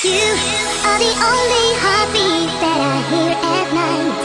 You are the only heartbeat that I hear at night.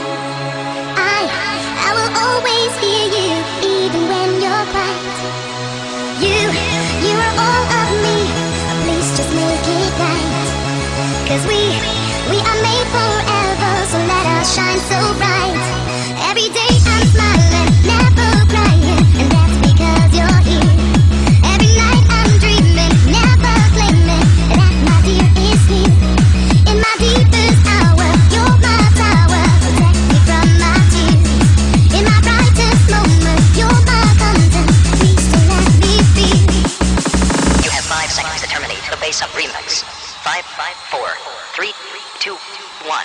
I will always hear you, even when you're quiet. You are all of me. Please just make it right. 'Cause we are made forever, so let us shine so bright. Every day I'm smiling, never crying, and that's because you're here. Every night I'm dreaming, never claiming that my dear is here. In my deepest hour, you're my tower, protect me from my tears. In my brightest moment, you're my constant, please don't let me feel. You have 5 seconds to terminate the Bass Up remix. 5, 4, 3, 2, 1.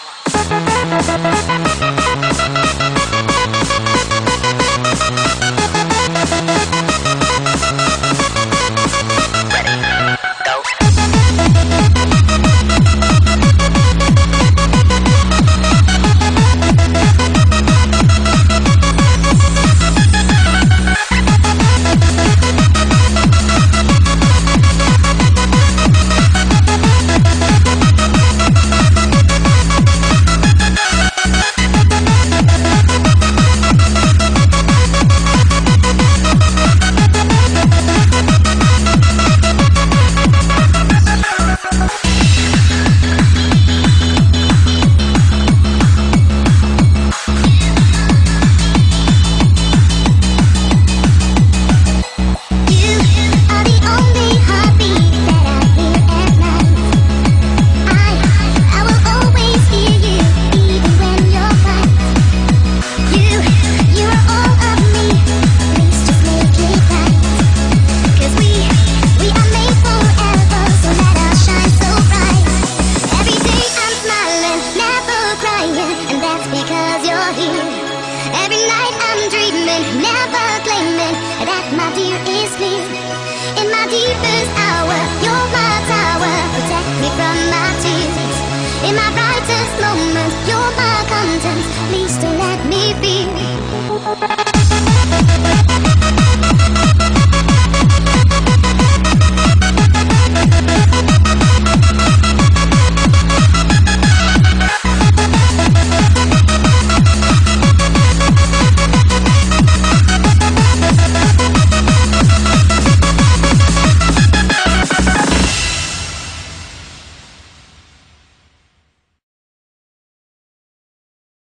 Every night I'm dreaming, never claiming that my dear is near. In my deepest hour, you're my tower, protect me from my tears. In my